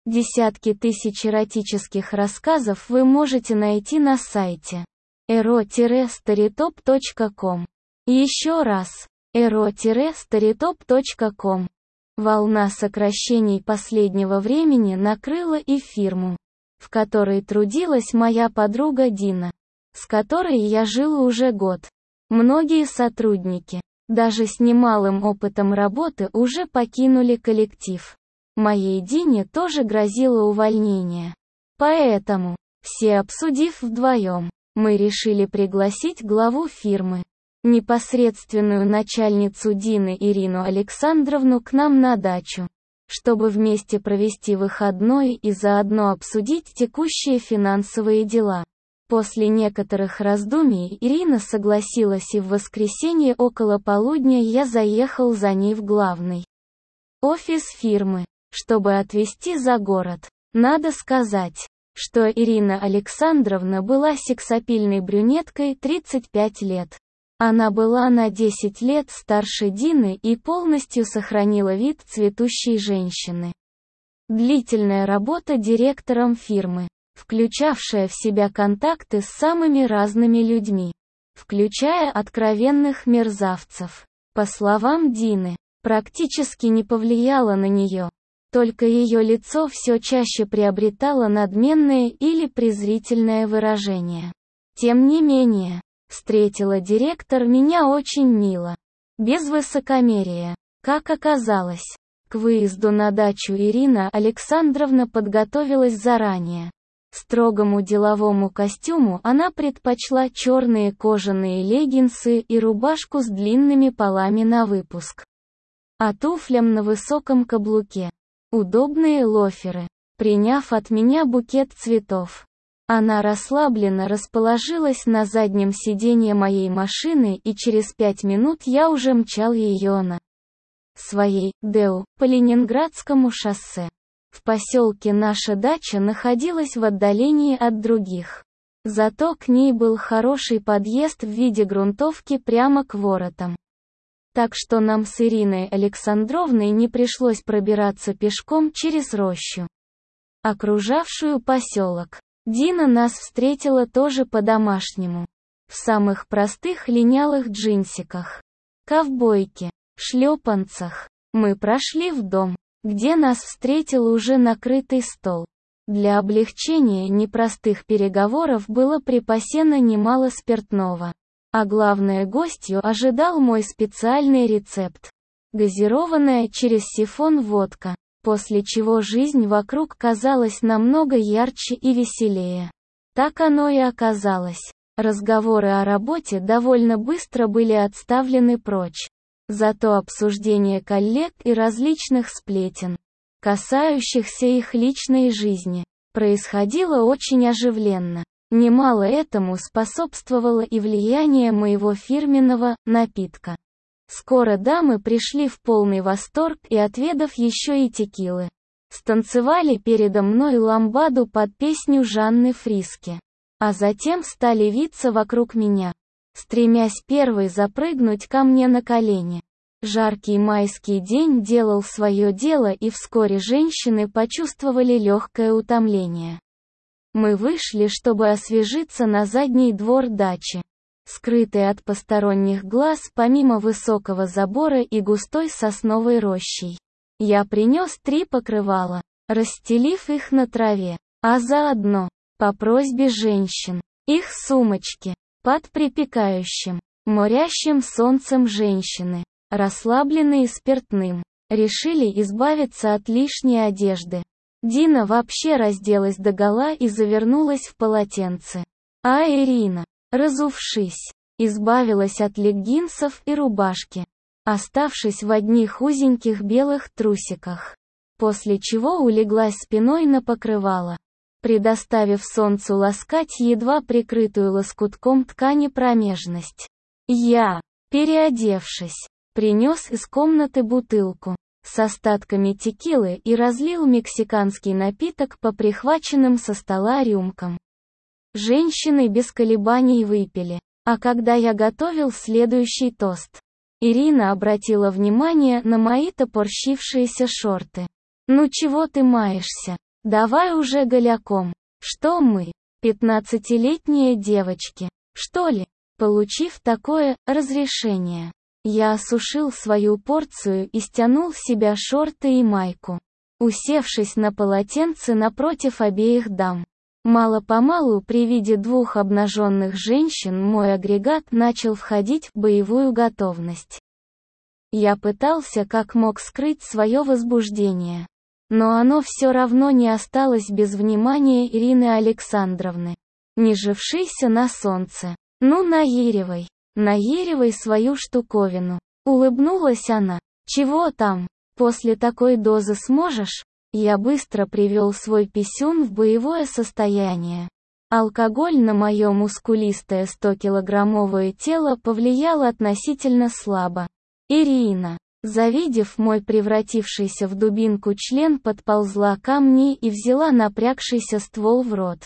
Десятки тысяч эротических рассказов вы можете найти на сайте ero-storytop.com. Еще раз, ero-storytop.com. Волна сокращений последнего времени накрыла и фирму, в которой трудилась моя подруга Дина, с которой я жила уже год. Многие сотрудники, даже с немалым опытом работы, уже покинули коллектив. Моей Дине тоже грозило увольнение. Поэтому, все обсудив вдвоем, мы решили пригласить главу фирмы, непосредственную начальницу Дины Ирину Александровну, к нам на дачу, чтобы вместе провести выходной и заодно обсудить текущие финансовые дела. После некоторых раздумий Ирина согласилась, и в воскресенье около полудня я заехал за ней в главный офис фирмы, чтобы отвезти за город. Надо сказать, что Ирина Александровна была сексапильной брюнеткой 35 лет. Она была на 10 лет старше Дины и полностью сохранила вид цветущей женщины. Длительная работа директором фирмы, включавшая в себя контакты с самыми разными людьми, включая откровенных мерзавцев, по словам Дины, практически не повлияла на нее. Только ее лицо все чаще приобретало надменное или презрительное выражение. Тем не менее, встретила директор меня очень мило, без высокомерия. Как оказалось, к выезду на дачу Ирина Александровна подготовилась заранее. Строгому деловому костюму она предпочла черные кожаные леггинсы и рубашку с длинными полами на выпуск, а туфлям на высоком каблуке удобные лоферы. Приняв от меня букет цветов, она расслабленно расположилась на заднем сиденье моей машины, и через 5 минут я уже мчал ее на своей ДЭУ по Ленинградскому шоссе. В поселке наша дача находилась в отдалении от других. Зато к ней был хороший подъезд в виде грунтовки прямо к воротам. Так что нам с Ириной Александровной не пришлось пробираться пешком через рощу, окружавшую поселок. Дина нас встретила тоже по-домашнему. В самых простых линялых джинсиках, ковбойке, шлепанцах. Мы прошли в дом, где нас встретил уже накрытый стол. Для облегчения непростых переговоров было припасено немало спиртного. А главное, гостью ожидал мой специальный рецепт. Газированная через сифон водка, после чего жизнь вокруг казалась намного ярче и веселее. Так оно и оказалось. Разговоры о работе довольно быстро были отставлены прочь. Зато обсуждение коллег и различных сплетен, касающихся их личной жизни, происходило очень оживленно. Немало этому способствовало и влияние моего фирменного напитка. Скоро дамы пришли в полный восторг и, отведав еще и текилы, станцевали передо мной ламбаду под песню Жанны Фриске, а затем стали виться вокруг меня, стремясь первой запрыгнуть ко мне на колени. Жаркий майский день делал свое дело, и вскоре женщины почувствовали легкое утомление. Мы вышли, чтобы освежиться, на задний двор дачи, скрытый от посторонних глаз помимо высокого забора и густой сосновой рощей. Я принес 3 покрывала, расстелив их на траве, а заодно, по просьбе женщин, их сумочки, под припекающим, морящим солнцем женщины, расслабленные спиртным, решили избавиться от лишней одежды. Дина вообще разделась догола и завернулась в полотенце. А Ирина, разувшись, избавилась от леггинсов и рубашки, оставшись в одних узеньких белых трусиках, после чего улеглась спиной на покрывало, предоставив солнцу ласкать едва прикрытую лоскутком ткани промежность. Я, переодевшись, принес из комнаты бутылку с остатками текилы и разлил мексиканский напиток по прихваченным со стола рюмкам. Женщины без колебаний выпили, а когда я готовил следующий тост, Ирина обратила внимание на мои топорщившиеся шорты. «Ну чего ты маешься? Давай уже голяком. Что мы, 15-летние девочки, что ли? Получив такое разрешение, я осушил свою порцию и стянул с себя шорты и майку, усевшись на полотенце напротив обеих дам. Мало-помалу при виде двух обнаженных женщин мой агрегат начал входить в боевую готовность. Я пытался как мог скрыть свое возбуждение, но оно все равно не осталось без внимания Ирины Александровны, не жившейся на солнце. «Ну, наеривай свою штуковину», — улыбнулась она. «Чего там? После такой дозы сможешь?» Я быстро привел свой писюн в боевое состояние. Алкоголь на мое мускулистое 100-килограммовое тело повлиял относительно слабо. Ирина, завидев мой превратившийся в дубинку член, подползла ко мне и взяла напрягшийся ствол в рот.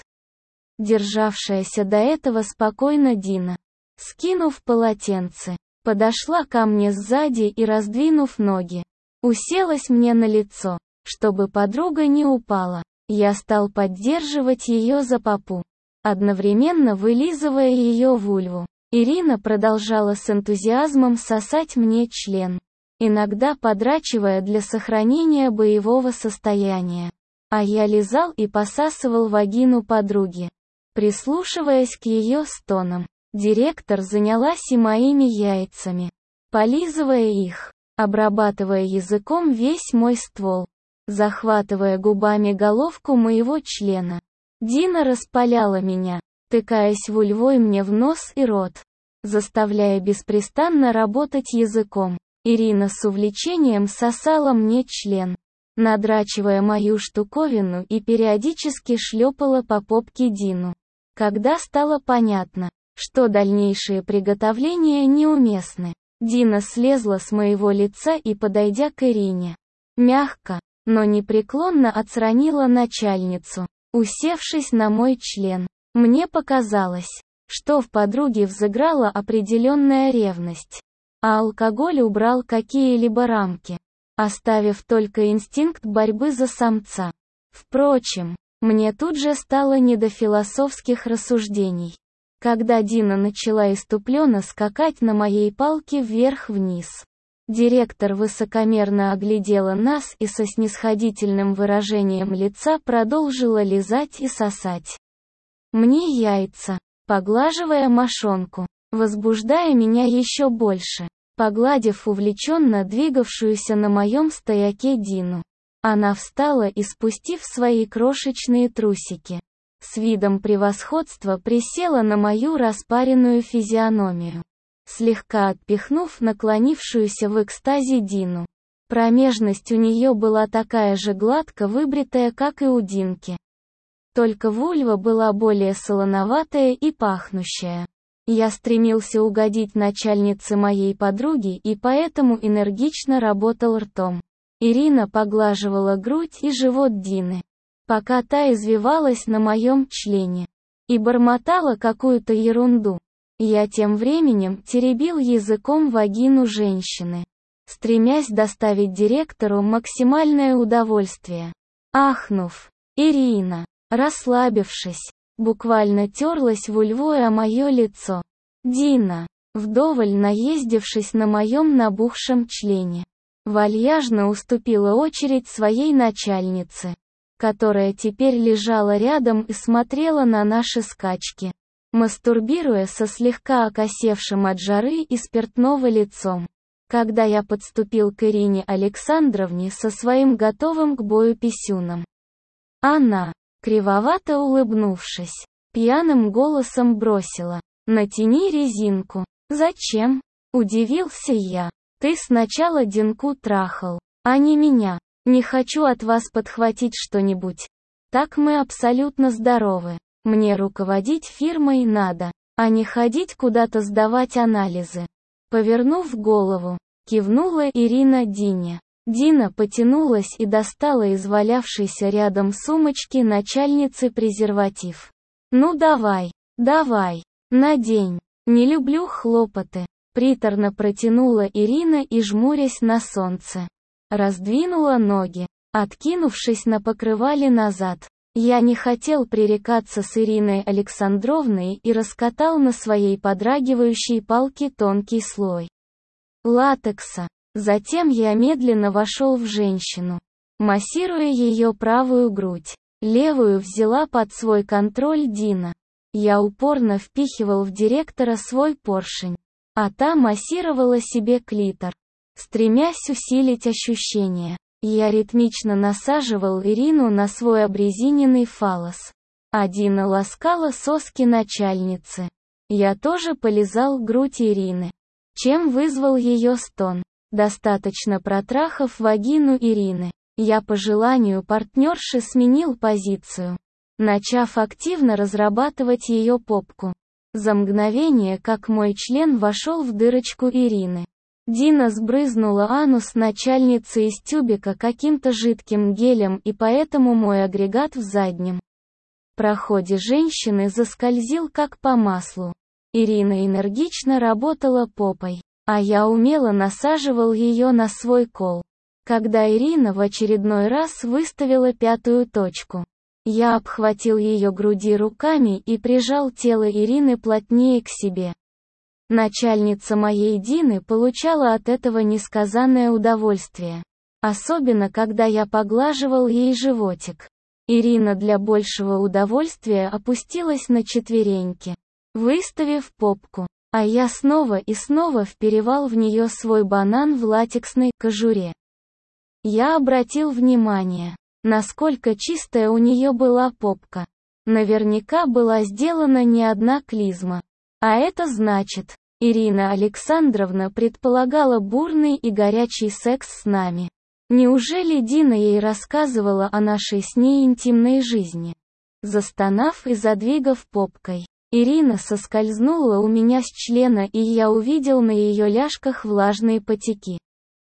Державшаяся до этого спокойно Дина, скинув полотенце, подошла ко мне сзади и, раздвинув ноги, уселась мне на лицо, чтобы подруга не упала. Я стал поддерживать ее за попу, одновременно вылизывая ее вульву. Ирина продолжала с энтузиазмом сосать мне член, иногда подрачивая для сохранения боевого состояния. А я лизал и посасывал вагину подруги, прислушиваясь к ее стонам. Директор занялась и моими яйцами, полизывая их, обрабатывая языком весь мой ствол, захватывая губами головку моего члена. Дина распаляла меня, тыкаясь вульвой мне в нос и рот, заставляя беспрестанно работать языком. Ирина с увлечением сосала мне член, надрачивая мою штуковину, и периодически шлепала по попке Дину. Когда стало понятно, что дальнейшие приготовления неуместны, Дина слезла с моего лица и, подойдя к Ирине, мягко, но непреклонно отстранила начальницу, усевшись на мой член. Мне показалось, что в подруге взыграла определенная ревность, а алкоголь убрал какие-либо рамки, оставив только инстинкт борьбы за самца. Впрочем, мне тут же стало не до философских рассуждений, когда Дина начала иступленно скакать на моей палке вверх-вниз. Директор высокомерно оглядела нас и со снисходительным выражением лица продолжила лизать и сосать мне яйца, поглаживая мошонку, возбуждая меня еще больше. Погладив увлеченно двигавшуюся на моем стояке Дину, она встала и, спустив свои крошечные трусики, с видом превосходства присела на мою распаренную физиономию, слегка отпихнув наклонившуюся в экстазе Дину. Промежность у нее была такая же гладко выбритая, как и у Динки. Только вульва была более солоноватая и пахнущая. Я стремился угодить начальнице моей подруги и поэтому энергично работал ртом. Ирина поглаживала грудь и живот Дины, пока та извивалась на моем члене, и бормотала какую-то ерунду. Я тем временем теребил языком вагину женщины, стремясь доставить директору максимальное удовольствие. Ахнув, Ирина, расслабившись, буквально терлась вульвой о мое лицо. Дина, вдоволь наездившись на моем набухшем члене, вальяжно уступила очередь своей начальнице, которая теперь лежала рядом и смотрела на наши скачки, мастурбируя со слегка окосевшим от жары и спиртного лицом. Когда я подступил к Ирине Александровне со своим готовым к бою писюном, она, кривовато улыбнувшись, пьяным голосом бросила: «Натяни резинку». «Зачем?» – удивился я. «Ты сначала Динку трахал, а не меня. Не хочу от вас подхватить что-нибудь. Так мы абсолютно здоровы. Мне руководить фирмой надо, а не ходить куда-то сдавать анализы». Повернув голову, кивнула Ирина Дине. Дина потянулась и достала из валявшейся рядом сумочки начальницы презерватив. «Ну давай, надень. Не люблю хлопоты», — приторно протянула Ирина и, жмурясь на солнце, раздвинула ноги, откинувшись на покрывале назад. Я не хотел пререкаться с Ириной Александровной и раскатал на своей подрагивающей палке тонкий слой латекса. Затем я медленно вошел в женщину, массируя ее правую грудь. Левую взяла под свой контроль Дина. Я упорно впихивал в директора свой поршень, а та массировала себе клитор, стремясь усилить ощущения. Я ритмично насаживал Ирину на свой обрезиненный фаллос. А Дина ласкала соски начальницы. Я тоже полизал грудь Ирины, чем вызвал ее стон. Достаточно протрахав вагину Ирины, я по желанию партнерши сменил позицию, начав активно разрабатывать ее попку. За мгновение, как мой член вошел в дырочку Ирины, Дина сбрызнула анус начальницы из тюбика каким-то жидким гелем, и поэтому мой агрегат в заднем проходе женщины заскользил как по маслу. Ирина энергично работала попой, а я умело насаживал ее на свой кол. Когда Ирина в очередной раз выставила пятую точку, я обхватил ее груди руками и прижал тело Ирины плотнее к себе. Начальница моей Дины получала от этого несказанное удовольствие. Особенно, когда я поглаживал ей животик. Ирина для большего удовольствия опустилась на четвереньки, выставив попку, а я снова и снова впиривал в нее свой банан в латексной кожуре. Я обратил внимание, насколько чистая у нее была попка. Наверняка была сделана не одна клизма. А это значит, Ирина Александровна предполагала бурный и горячий секс с нами. Неужели Дина ей рассказывала о нашей с ней интимной жизни? Застонав и задвигав попкой, Ирина соскользнула у меня с члена, и я увидел на ее ляжках влажные потеки.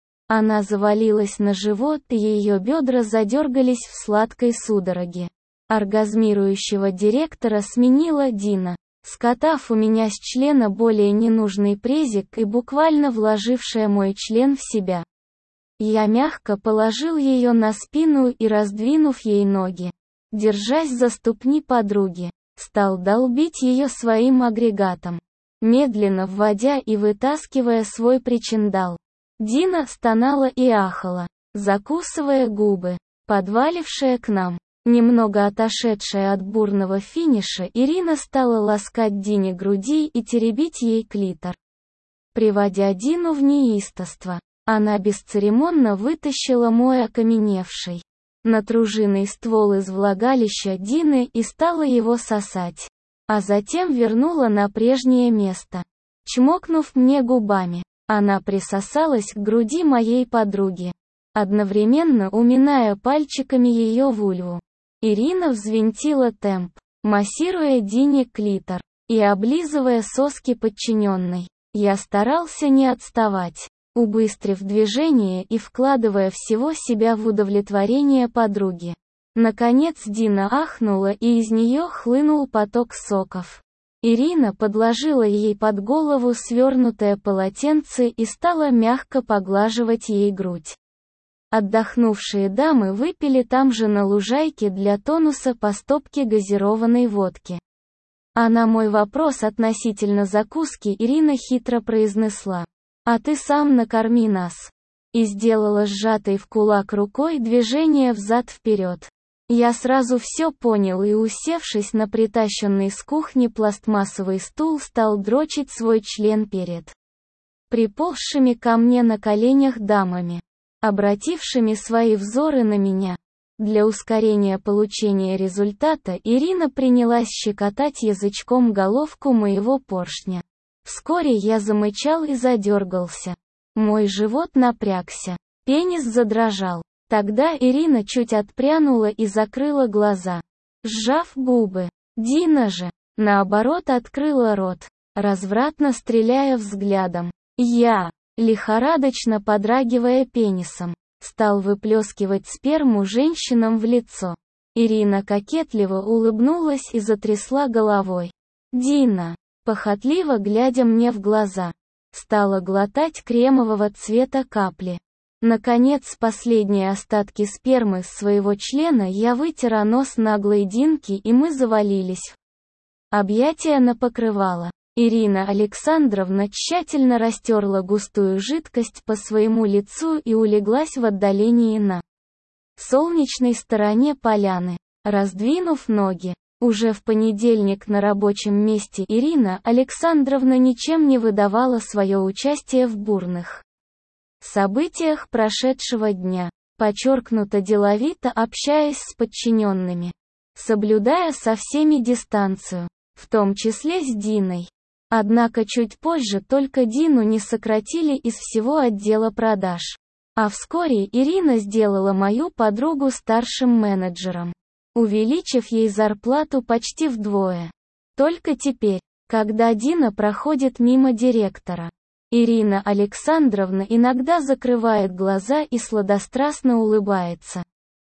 Она завалилась на живот, и ее бедра задергались в сладкой судороге. Оргазмирующего директора сменила Дина, скатав у меня с члена более ненужный презик и буквально вложившая мой член в себя. Я мягко положил ее на спину и, раздвинув ей ноги, держась за ступни подруги, стал долбить ее своим агрегатом, медленно вводя и вытаскивая свой причиндал. Дина стонала и ахала, закусывая губы, подвалившая к нам. Немного отошедшая от бурного финиша, Ирина стала ласкать Дине груди и теребить ей клитор, приводя Дину в неистовство. Она бесцеремонно вытащила мой окаменевший, натруженный ствол из влагалища Дины и стала его сосать, а затем вернула на прежнее место. Чмокнув мне губами, она присосалась к груди моей подруги, одновременно уминая пальчиками ее вульву. Ирина взвинтила темп, массируя Дине клитор и облизывая соски подчиненной. Я старался не отставать, убыстрив движение и вкладывая всего себя в удовлетворение подруги. Наконец Дина ахнула, и из нее хлынул поток соков. Ирина подложила ей под голову свернутое полотенце и стала мягко поглаживать ей грудь. Отдохнувшие дамы выпили там же на лужайке для тонуса по стопке газированной водки. А на мой вопрос относительно закуски Ирина хитро произнесла: «А ты сам накорми нас». И сделала сжатой в кулак рукой движение взад-вперед. Я сразу все понял и, усевшись на притащенный с кухни пластмассовый стул, стал дрочить свой член перед приползшими ко мне на коленях дамами, обратившими свои взоры на меня. Для ускорения получения результата Ирина принялась щекотать язычком головку моего поршня. Вскоре я замычал и задергался. Мой живот напрягся. Пенис задрожал. Тогда Ирина чуть отпрянула и закрыла глаза, сжав губы. Дина же, наоборот, открыла рот, развратно стреляя взглядом. Я, лихорадочно подрагивая пенисом, стал выплескивать сперму женщинам в лицо. Ирина кокетливо улыбнулась и затрясла головой. Дина, похотливо глядя мне в глаза, стала глотать кремового цвета капли. Наконец, последние остатки спермы с своего члена я вытер о нос наглой Динки, и мы завалились в объятия на покрывало. Ирина Александровна тщательно растерла густую жидкость по своему лицу и улеглась в отдалении на солнечной стороне поляны, раздвинув ноги. Уже в понедельник на рабочем месте Ирина Александровна ничем не выдавала свое участие в бурных событиях прошедшего дня, подчеркнуто деловито общаясь с подчиненными, соблюдая со всеми дистанцию, в том числе с Диной. Однако чуть позже только Дину не сократили из всего отдела продаж. А вскоре Ирина сделала мою подругу старшим менеджером, увеличив ей зарплату почти вдвое. Только теперь, когда Дина проходит мимо директора, Ирина Александровна иногда закрывает глаза и сладострастно улыбается.